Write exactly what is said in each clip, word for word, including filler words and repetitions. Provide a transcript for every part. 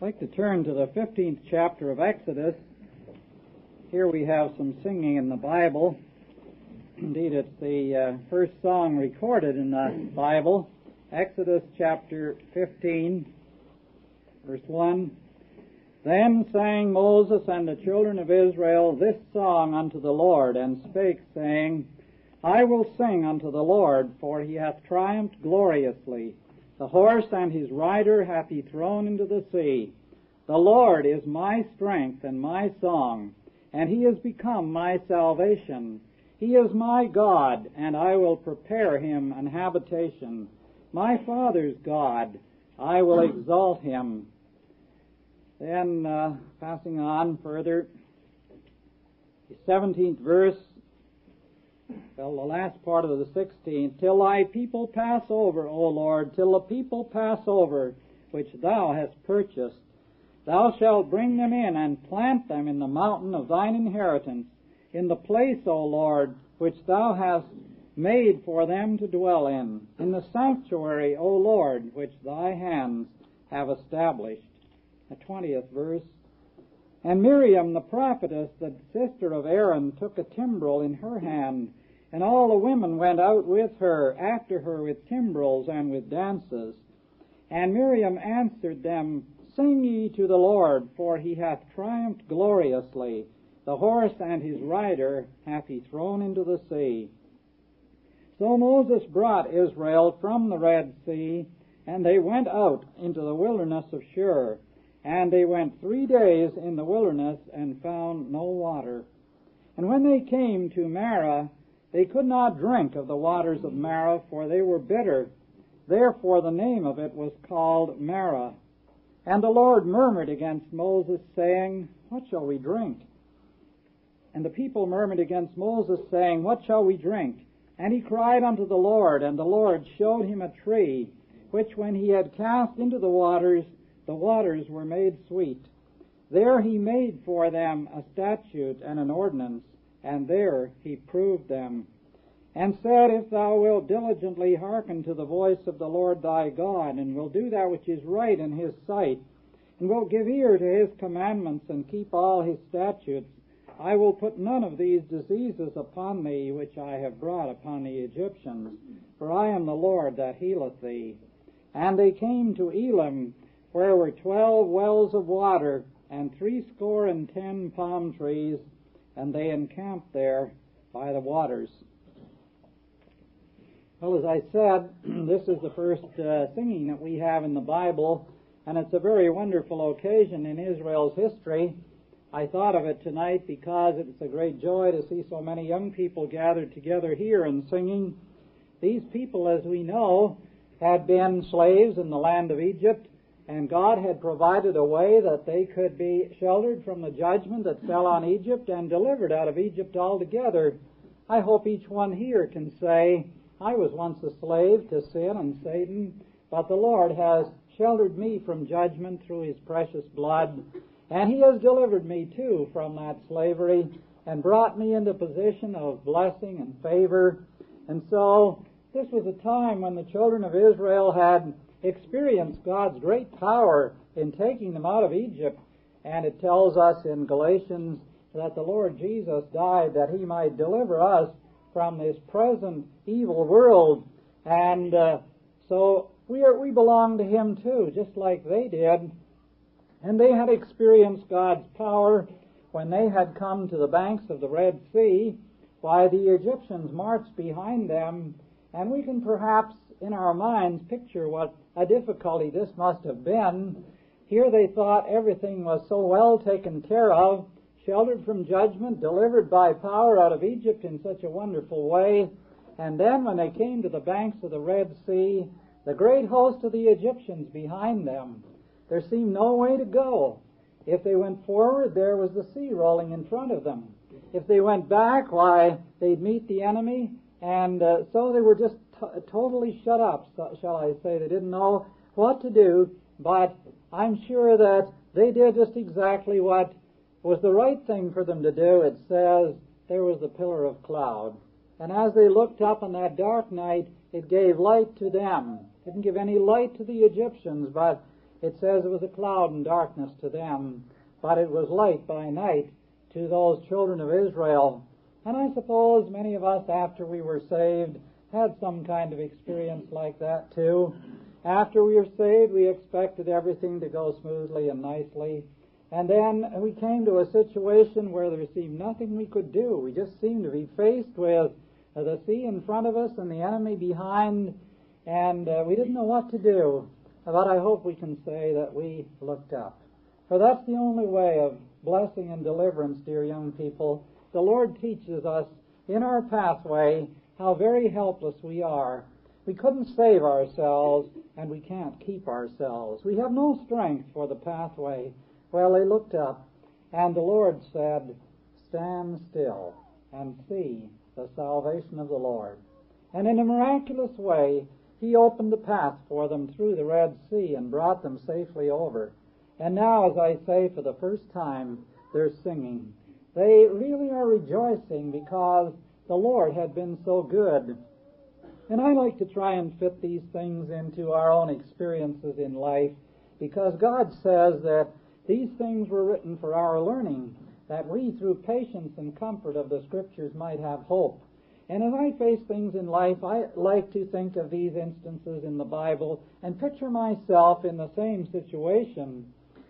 I'd like to turn to the fifteenth chapter of Exodus. Here we have some singing in the Bible. Indeed, it's the uh, first song recorded in the Bible. Exodus chapter fifteen, verse one. Then sang Moses and the children of Israel this song unto the Lord, and spake, saying, I will sing unto the Lord, for he hath triumphed gloriously. The horse and his rider hath he thrown into the sea. The Lord is my strength and my song, and he is become my salvation. He is my God, and I will prepare him an habitation. My father's God, I will exalt him. Then, uh, passing on further, the seventeenth verse, well, the last part of the sixteenth, till thy people pass over, O Lord, till the people pass over, which thou hast purchased. Thou shalt bring them in and plant them in the mountain of thine inheritance, in the place, O Lord, which thou hast made for them to dwell in, in the sanctuary, O Lord, which thy hands have established. The twentieth verse. And Miriam the prophetess, the sister of Aaron, took a timbrel in her hand, and all the women went out with her, after her with timbrels and with dances. And Miriam answered them, Sing ye to the Lord, for he hath triumphed gloriously. The horse and his rider hath he thrown into the sea. So Moses brought Israel from the Red Sea, and they went out into the wilderness of Shur. And they went three days in the wilderness and found no water. And when they came to Marah, they could not drink of the waters of Marah, for they were bitter. Therefore the name of it was called Marah. And the Lord murmured against Moses, saying, What shall we drink? And the people murmured against Moses, saying, What shall we drink? And he cried unto the Lord, and the Lord showed him a tree, which when he had cast into the waters, the waters were made sweet. There he made for them a statute and an ordinance, and there he proved them, and said, If thou wilt diligently hearken to the voice of the Lord thy God, and will do that which is right in his sight, and will give ear to his commandments, and keep all his statutes, I will put none of these diseases upon thee, which I have brought upon the Egyptians, for I am the Lord that healeth thee. And they came to Elim, where were twelve wells of water, and threescore and ten palm trees, and they encamped there by the waters. Well, as I said, this is the first uh, singing that we have in the Bible, and it's a very wonderful occasion in Israel's history. I thought of it tonight because it's a great joy to see so many young people gathered together here and singing. These people, as we know, had been slaves in the land of Egypt, and God had provided a way that they could be sheltered from the judgment that fell on Egypt and delivered out of Egypt altogether. I hope each one here can say, I was once a slave to sin and Satan, but the Lord has sheltered me from judgment through his precious blood, and he has delivered me too from that slavery and brought me into a position of blessing and favor. And so this was a time when the children of Israel had experienced God's great power in taking them out of Egypt. And it tells us in Galatians that the Lord Jesus died that he might deliver us from this present evil world. And uh, so we are, we belong to him too, just like they did. And they had experienced God's power when they had come to the banks of the Red Sea, while the Egyptians marched behind them. And we can perhaps in our minds picture what a difficulty this must have been. Here they thought everything was so well taken care of, sheltered from judgment, delivered by power out of Egypt in such a wonderful way. And then when they came to the banks of the Red Sea, the great host of the Egyptians behind them, there seemed no way to go. If they went forward, there was the sea rolling in front of them. If they went back, why, they'd meet the enemy. And uh, so they were just t- totally shut up, so, shall I say. They didn't know what to do, but I'm sure that they did just exactly what was the right thing for them to do. It says there was the pillar of cloud. And as they looked up on that dark night, it gave light to them. It didn't give any light to the Egyptians, but It says it was a cloud and darkness to them, but it was light by night to those children of Israel. And I suppose many of us, after we were saved, had some kind of experience like that too. After we were saved, we expected everything to go smoothly and nicely. And then we came to a situation where there seemed nothing we could do. We just seemed to be faced with the sea in front of us and the enemy behind, and uh, we didn't know what to do. But I hope we can say that we looked up. For that's the only way of blessing and deliverance, dear young people. The Lord teaches us in our pathway how very helpless we are. We couldn't save ourselves, and we can't keep ourselves. We have no strength for the pathway. Well, they looked up, and the Lord said, "Stand still and see the salvation of the Lord." And in a miraculous way, He opened the path for them through the Red Sea and brought them safely over. And now, as I say, for the first time, they're singing. They really are rejoicing because the Lord had been so good. And I like to try and fit these things into our own experiences in life, because God says that these things were written for our learning, that we, through patience and comfort of the Scriptures, might have hope. And as I face things in life, I like to think of these instances in the Bible and picture myself in the same situation.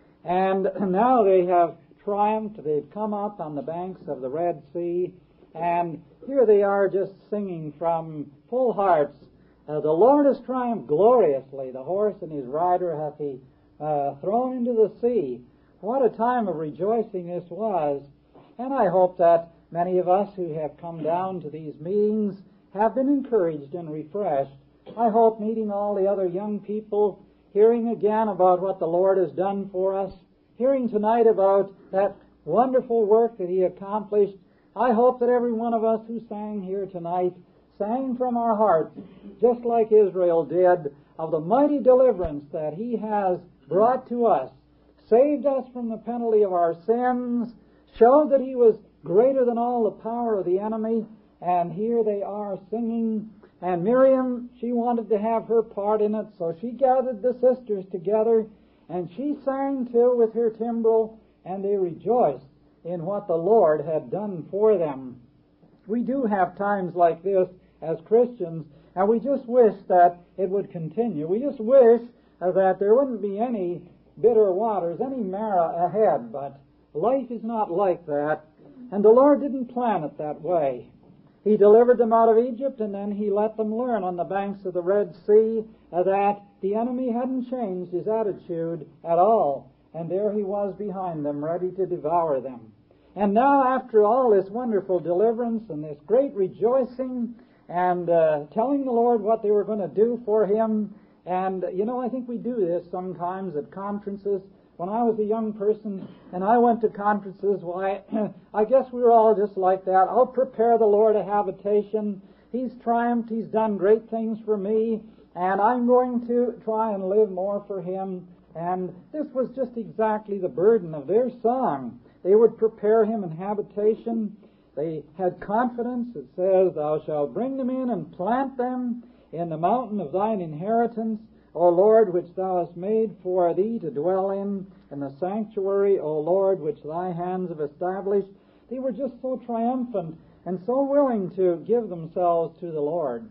And now they have triumphed. They've come up on the banks of the Red Sea, and here they are just singing from full hearts. Uh, the Lord has triumphed gloriously. The horse and his rider hath he uh, thrown into the sea. What a time of rejoicing this was. And I hope that many of us who have come down to these meetings have been encouraged and refreshed. I hope meeting all the other young people, hearing again about what the Lord has done for us, hearing tonight about that wonderful work that He accomplished, I hope that every one of us who sang here tonight sang from our hearts, just like Israel did, of the mighty deliverance that He has brought to us, saved us from the penalty of our sins, showed that He was greater than all the power of the enemy, and here they are singing. And Miriam, she wanted to have her part in it, so she gathered the sisters together, and she sang too with her timbrel, and they rejoiced in what the Lord had done for them. We do have times like this as Christians, and we just wish that it would continue. We just wish uh, that there wouldn't be any bitter waters, any Marah ahead, but life is not like that, and the Lord didn't plan it that way. He delivered them out of Egypt, and then He let them learn on the banks of the Red Sea uh, that the enemy hadn't changed his attitude at all, and there he was behind them, ready to devour them. And now, after all this wonderful deliverance and this great rejoicing and uh, telling the Lord what they were going to do for Him, and, you know, I think we do this sometimes at conferences. When I was a young person and I went to conferences, why, I guess we were all just like that. I'll prepare the Lord a habitation. He's triumphed. He's done great things for me, and I'm going to try and live more for Him. And this was just exactly the burden of their song. They would prepare Him an habitation. They had confidence. It says, "Thou shalt bring them in and plant them in the mountain of thine inheritance, O Lord, which Thou hast made for Thee to dwell in, in the sanctuary, O Lord, which Thy hands have established." They were just so triumphant and so willing to give themselves to the Lord.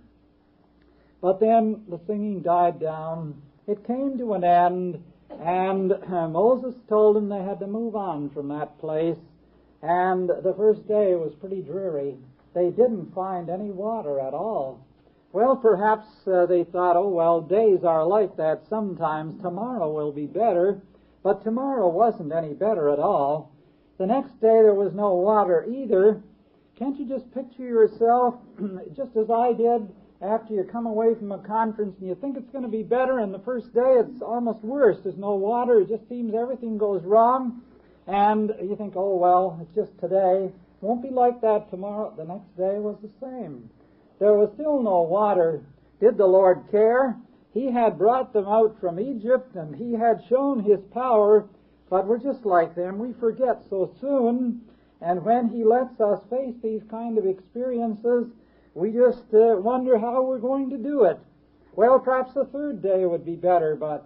But then the singing died down. It came to an end, and uh, Moses told them they had to move on from that place. And the first day was pretty dreary. They didn't find any water at all. Well, perhaps uh, they thought, oh, well, days are like that sometimes. Tomorrow will be better. But tomorrow wasn't any better at all. The next day there was no water either. Can't you just picture yourself, just as I did, after you come away from a conference and you think it's going to be better, and the first day it's almost worse. There's no water. It just seems everything goes wrong. And you think, oh, well, it's just today. It won't be like that tomorrow. The next day was the same. There was still no water. Did the Lord care? He had brought them out from Egypt, and He had shown His power, but we're just like them. We forget so soon, and when He lets us face these kind of experiences, we just uh, wonder how we're going to do it. Well, perhaps the third day would be better, but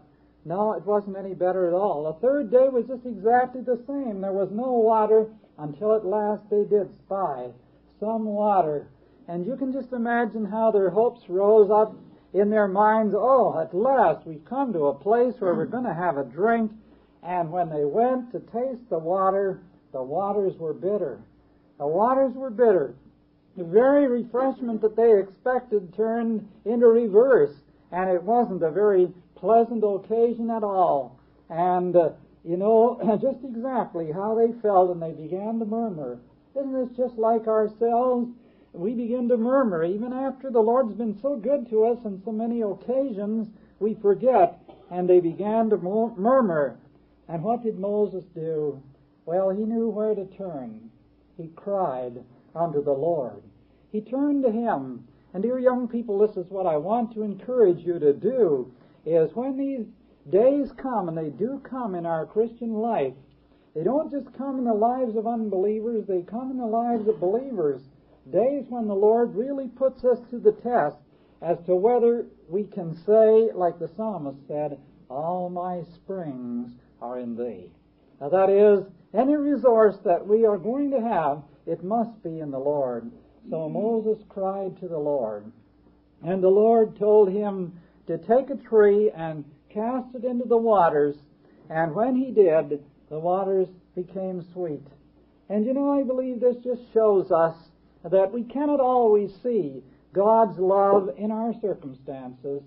No, it wasn't any better at all. The third day was just exactly the same. There was no water until at last they did spy some water. And you can just imagine how their hopes rose up in their minds. Oh, at last we've come to a place where we're going to have a drink. And when they went to taste the water, the waters were bitter. The waters were bitter. The very refreshment that they expected turned into reverse. And it wasn't a very pleasant occasion at all. And, uh, you know, just exactly how they felt, and they began to murmur. Isn't this just like ourselves? We begin to murmur. Even after the Lord's been so good to us on so many occasions, we forget. And they began to murmur. And what did Moses do? Well, he knew where to turn. He cried unto the Lord. He turned to Him. And dear young people, this is what I want to encourage you to do, is when these days come, and they do come in our Christian life, they don't just come in the lives of unbelievers, they come in the lives of believers. Days when the Lord really puts us to the test as to whether we can say, like the psalmist said, all my springs are in Thee. Now that is, any resource that we are going to have, it must be in the Lord. So Moses cried to the Lord, and the Lord told him to take a tree and cast it into the waters, and when he did, the waters became sweet. And you know, I believe this just shows us that we cannot always see God's love in our circumstances.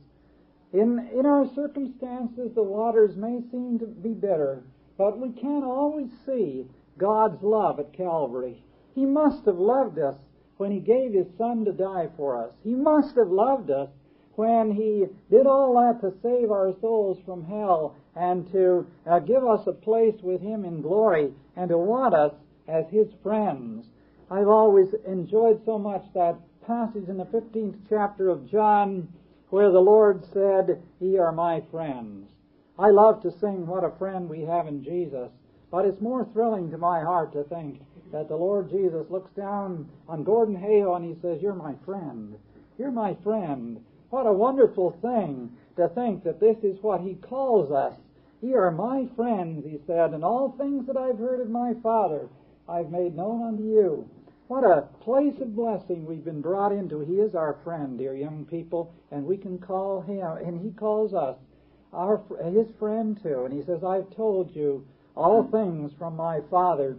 In, in our circumstances, the waters may seem to be bitter, but we can't always see God's love at Calvary. He must have loved us when He gave His Son to die for us. He must have loved us when He did all that to save our souls from hell and to uh, give us a place with Him in glory and to want us as His friends. I've always enjoyed so much that passage in the fifteenth chapter of John where the Lord said, Ye are my friends. I love to sing what a friend we have in Jesus, but it's more thrilling to my heart to think that the Lord Jesus looks down on Gordon Hayhoe and He says, You're my friend. You're my friend. What a wonderful thing to think that this is what He calls us. Ye are my friends, He said, and all things that I've heard of my Father I've made known unto you. What a place of blessing we've been brought into. He is our friend, dear young people, and we can call Him, and He calls us our His friend too. And He says, I've told you all things from my Father.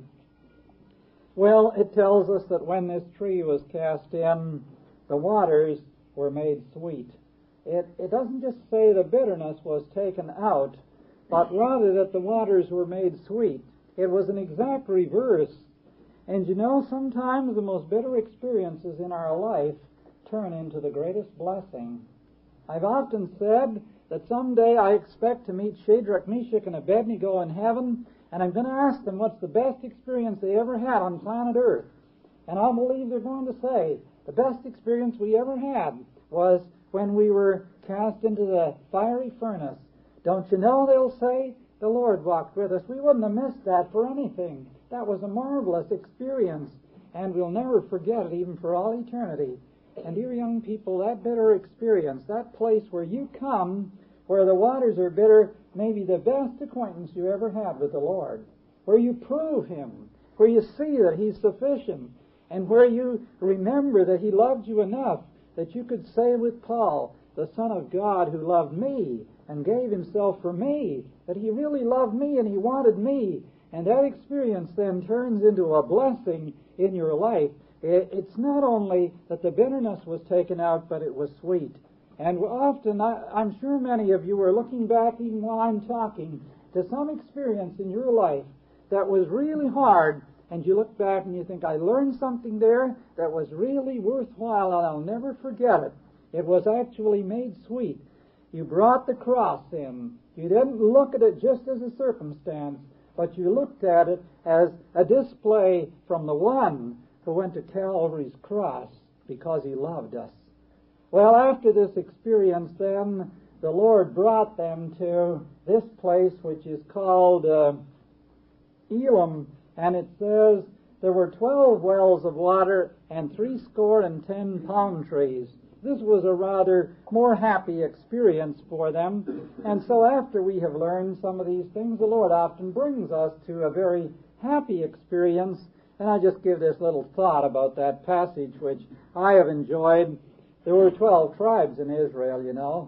Well, it tells us that when this tree was cast in, the waters were made sweet. It, it doesn't just say the bitterness was taken out, but rather that the waters were made sweet. It was an exact reverse. And you know, sometimes the most bitter experiences in our life turn into the greatest blessing. I've often said that someday I expect to meet Shadrach, Meshach, and Abednego in heaven, and I'm going to ask them what's the best experience they ever had on planet Earth. And I'll believe they're going to say, the best experience we ever had was when we were cast into the fiery furnace. Don't you know, they'll say, the Lord walked with us. We wouldn't have missed that for anything. That was a marvelous experience, and we'll never forget it even for all eternity. And dear young people, that bitter experience, that place where you come, where the waters are bitter, may be the best acquaintance you ever had with the Lord, where you prove Him, where you see that He's sufficient, and where you remember that He loved you enough that you could say with Paul, the Son of God who loved me and gave Himself for me, that He really loved me and He wanted me. And that experience then turns into a blessing in your life. It's not only that the bitterness was taken out, but it was sweet. And often, I'm sure many of you are looking back, even while I'm talking, to some experience in your life that was really hard, and you look back and you think, I learned something there that was really worthwhile, and I'll never forget it. It was actually made sweet. You brought the cross in. You didn't look at it just as a circumstance, but you looked at it as a display from the one who went to Calvary's cross because He loved us. Well, after this experience, then, the Lord brought them to this place which is called uh, Elim, and it says there were twelve wells of water and three score and ten palm trees. this was a rather more happy experience for them. And so after we have learned some of these things, the Lord often brings us to a very happy experience. And I just give this little thought about that passage, which I have enjoyed. There were twelve tribes in Israel, you know.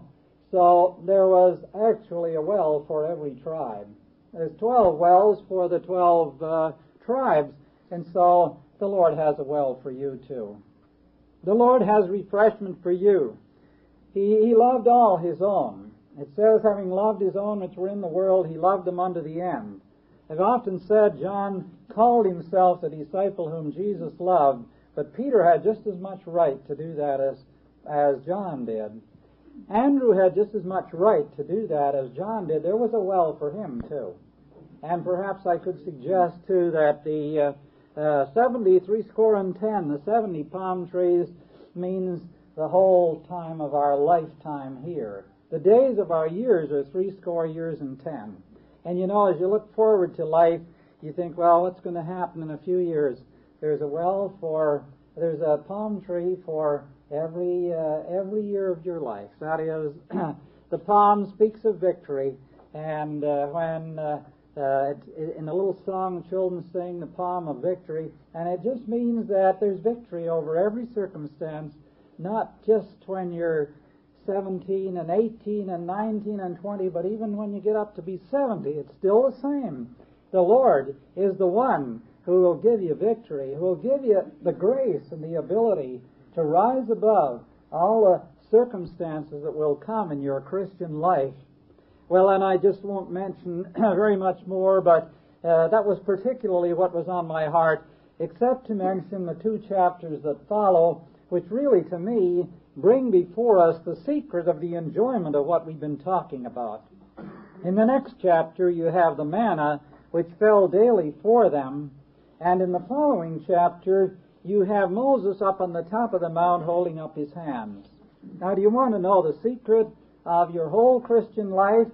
So there was actually a well for every tribe. There's twelve wells for the twelve uh, tribes. And so the Lord has a well for you too. The Lord has refreshment for you. He, he loved all His own. It says, having loved His own which were in the world, He loved them unto the end. I've often said John called himself the disciple whom Jesus loved, but Peter had just as much right to do that as, as John did. Andrew had just as much right to do that as John did. There was a well for him too. And perhaps I could suggest too that the uh, uh, seventy, three score and ten, the seventy palm trees means the whole time of our lifetime here. The days of our years are three score years and ten. And you know, as you look forward to life, you think, well, what's going to happen in a few years? There's a well for, there's a palm tree for every uh, every year of your life. That is, the palm speaks of victory, and uh, when uh, uh, it, it, in the little song the children sing, the palm of victory, and it just means that there's victory over every circumstance, not just when you're seventeen and eighteen and nineteen and twenty, but even when you get up to be seventy, it's still the same. The Lord is the one who will give you victory, who will give you the grace and the ability to rise above all the circumstances that will come in your Christian life. Well, and I just won't mention very much more, but uh, that was particularly what was on my heart, except to mention the two chapters that follow, which really, to me, bring before us the secret of the enjoyment of what we've been talking about. In the next chapter, you have the manna, which fell daily for them, and in the following chapter, you have Moses up on the top of the mount holding up his hands. Now, do you want to know the secret of your whole Christian life?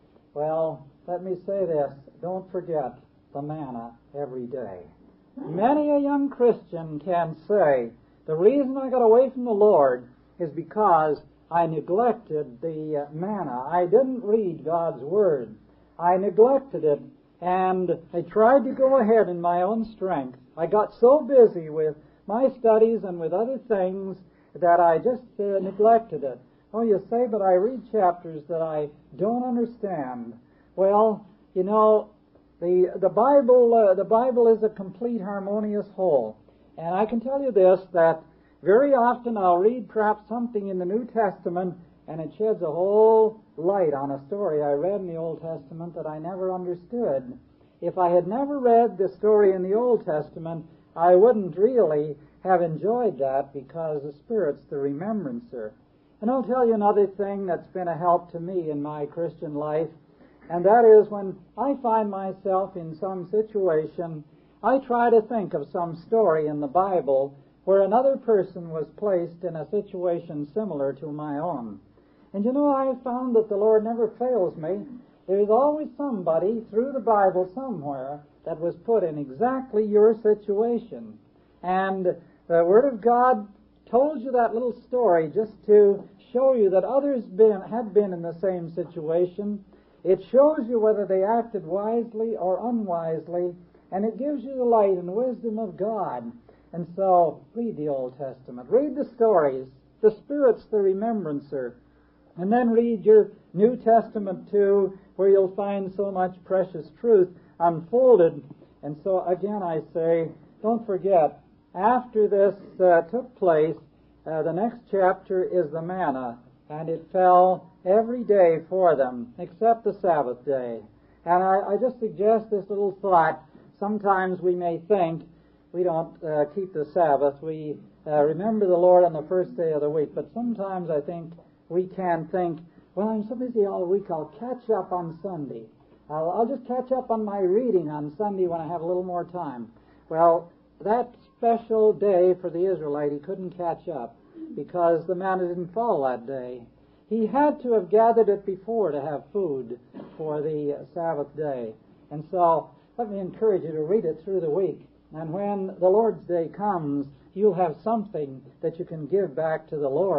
Well, let me say this. Don't forget the manna every day. Many a young Christian can say, the reason I got away from the Lord is because I neglected the manna. I didn't read God's Word. I neglected it, and I tried to go ahead in my own strength. I got so busy with my studies and with other things that I just uh, neglected it. Oh, you say, but I read chapters that I don't understand. Well, you know, the the Bible uh, the Bible is a complete harmonious whole, and I can tell you this, that very often I'll read perhaps something in the New Testament, and it sheds a whole light on a story I read in the Old Testament that I never understood. If I had never read the story in the Old Testament, I wouldn't really have enjoyed that, because the Spirit's the remembrancer. And I'll tell you another thing that's been a help to me in my Christian life, and that is when I find myself in some situation, I try to think of some story in the Bible where another person was placed in a situation similar to my own. And you know, I found that the Lord never fails me. There's always somebody through the Bible somewhere that was put in exactly your situation. And the Word of God told you that little story just to show you that others been, had been in the same situation. It shows you whether they acted wisely or unwisely, and it gives you the light and wisdom of God. And so, read the Old Testament. Read the stories. The Spirit's the remembrancer. And then read your New Testament too, where you'll find so much precious truth unfolded. And so, again, I say, don't forget, after this uh, took place, uh, the next chapter is the manna, and it fell every day for them, except the Sabbath day. And I, I just suggest this little thought. Sometimes we may think we don't uh, keep the Sabbath. We uh, remember the Lord on the first day of the week. But sometimes I think we can think, well, I'm so busy all week, I'll catch up on Sunday. I'll, I'll just catch up on my reading on Sunday when I have a little more time. Well, that special day for the Israelite, he couldn't catch up because the manna didn't fall that day. He had to have gathered it before to have food for the uh, Sabbath day. And so, let me encourage you to read it through the week. And when the Lord's Day comes, you'll have something that you can give back to the Lord,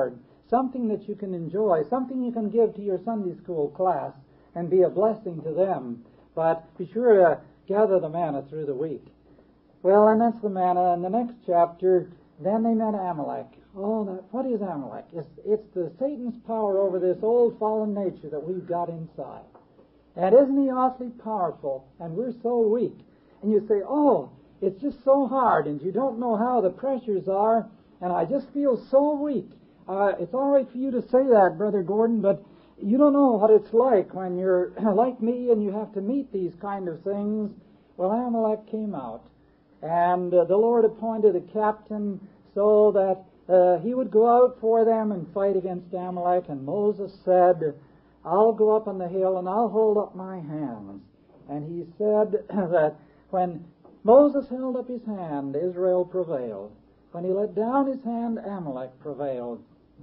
something that you can enjoy, something you can give to your Sunday school class and be a blessing to them. But be sure to gather the manna through the week. Well, and that's the manna. In the next chapter, then they met Amalek. Oh, that, what is Amalek? It's, it's the Satan's power over this old fallen nature that we've got inside. And isn't he awfully powerful? And we're so weak. And you say, oh, it's just so hard, and you don't know how the pressures are, and I just feel so weak. Uh, it's all right for you to say that, Brother Gordon, but you don't know what it's like when you're like me and you have to meet these kind of things. Well, Amalek came out, and uh, the Lord appointed a captain so that uh, he would go out for them and fight against Amalek. And Moses said, I'll go up on the hill and I'll hold up my hands. And he said that when Moses held up his hand, Israel prevailed. When he let down his hand, Amalek prevailed.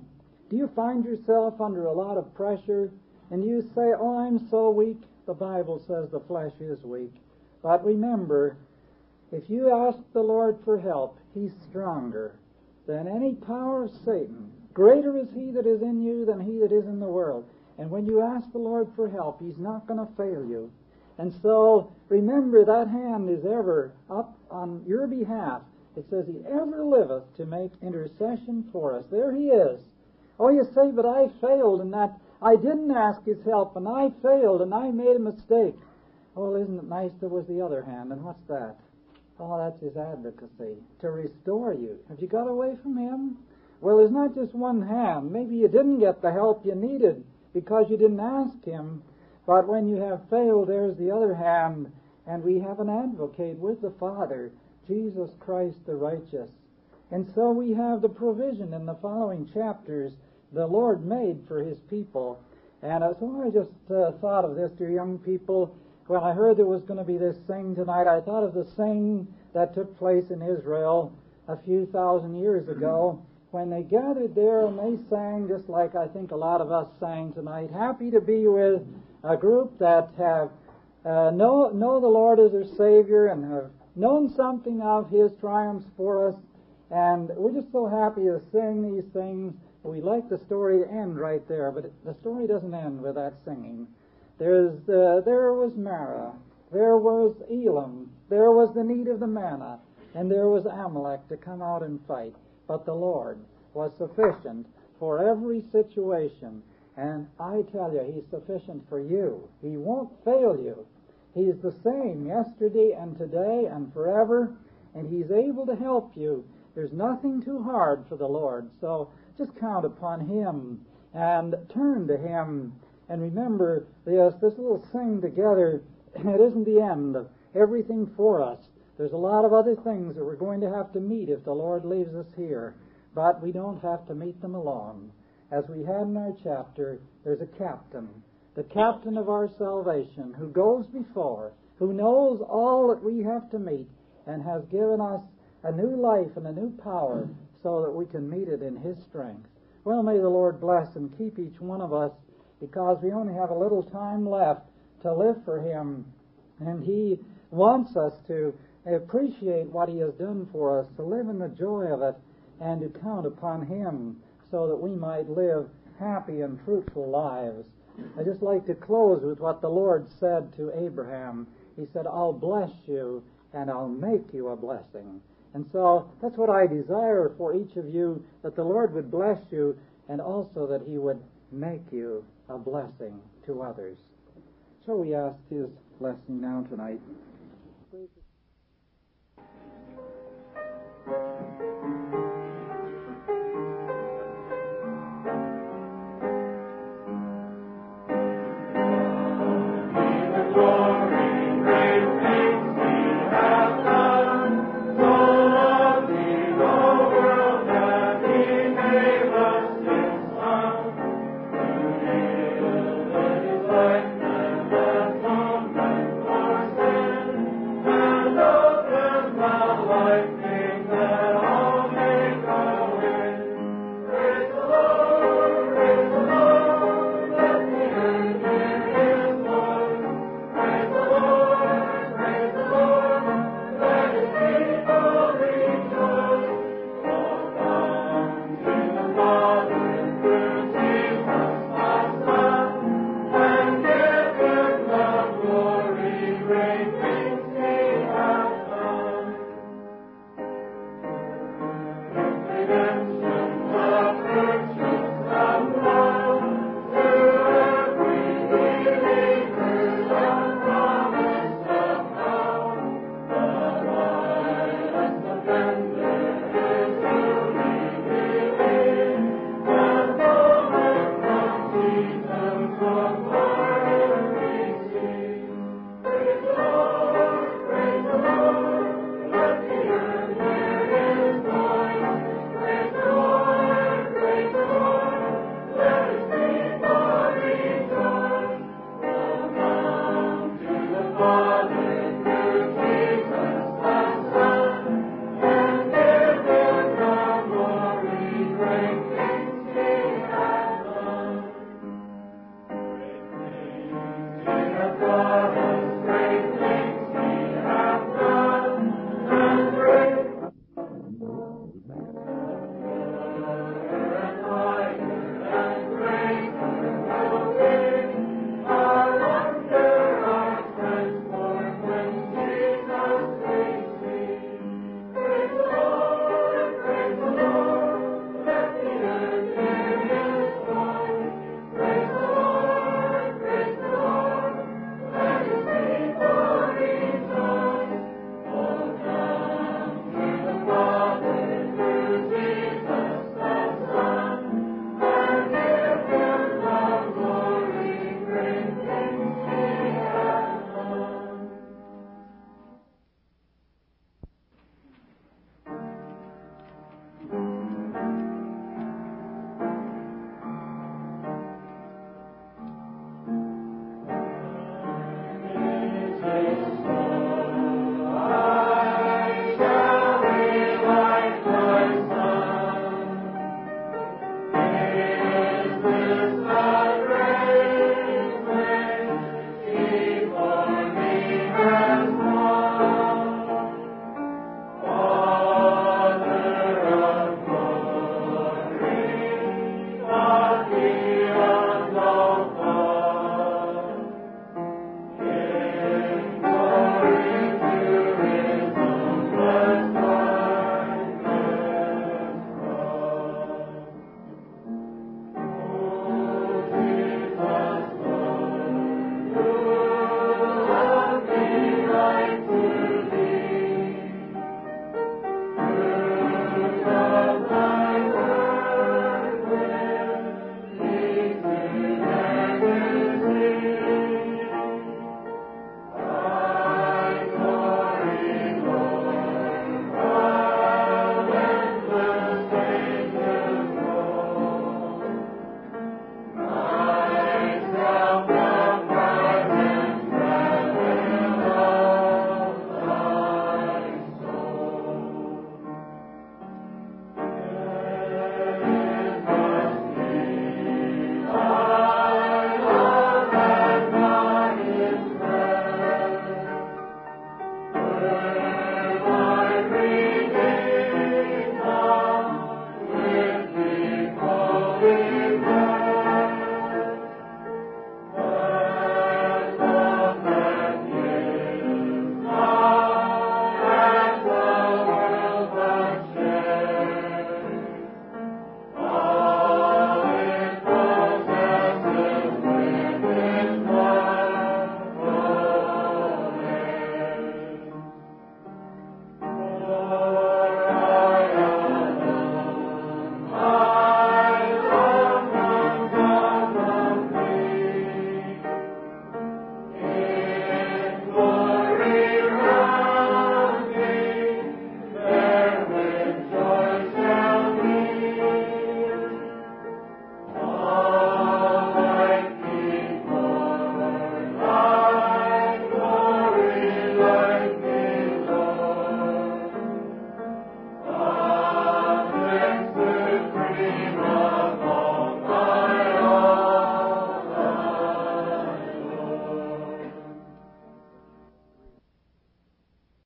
Do you find yourself under a lot of pressure and you say, oh, I'm so weak? The Bible says the flesh is weak. But remember, if you ask the Lord for help, He's stronger than any power of Satan. Greater is He that is in you than he that is in the world. And when you ask the Lord for help, He's not going to fail you. And so, remember, that hand is ever up on your behalf. It says He ever liveth to make intercession for us. There He is. Oh, you say, but I failed in that. I didn't ask His help, and I failed, and I made a mistake. Oh, isn't it nice there was the other hand? And what's that? Oh, that's His advocacy, to restore you. Have you got away from Him? Well, there's not just one hand. Maybe you didn't get the help you needed because you didn't ask Him. But when you have failed, there's the other hand, and we have an advocate with the Father, Jesus Christ the righteous. And so we have the provision in the following chapters the Lord made for His people. And uh, so I just uh, thought of this, dear young people. When I heard there was going to be this sing tonight, I thought of the sing that took place in Israel a few thousand years ago when they gathered there and they sang just like I think a lot of us sang tonight. Happy to be with a group that have uh, know, know the Lord as their Savior and have known something of His triumphs for us. And we're just so happy to sing these things. We like the story to end right there, but it, the story doesn't end with that singing. There's, uh, there was Mara, there was Elam, there was the need of the manna, and there was Amalek to come out and fight. But the Lord was sufficient for every situation. And I tell you, He's sufficient for you. He won't fail you. He's the same yesterday and today and forever, and He's able to help you. There's nothing too hard for the Lord. So just count upon Him and turn to Him. And remember this, this little sing together, it isn't the end of everything for us. There's a lot of other things that we're going to have to meet if the Lord leaves us here. But we don't have to meet them alone. As we had in our chapter, there's a captain, the captain of our salvation, who goes before, who knows all that we have to meet, and has given us a new life and a new power so that we can meet it in His strength. Well, may the Lord bless and keep each one of us, because we only have a little time left to live for Him, and He wants us to appreciate what He has done for us, to live in the joy of it, and to count upon Him so that we might live happy and fruitful lives. I'd just like to close with what the Lord said to Abraham. He said, I'll bless you and I'll make you a blessing. And so that's what I desire for each of you, that the Lord would bless you and also that He would make you a blessing to others. So we ask His blessing now tonight.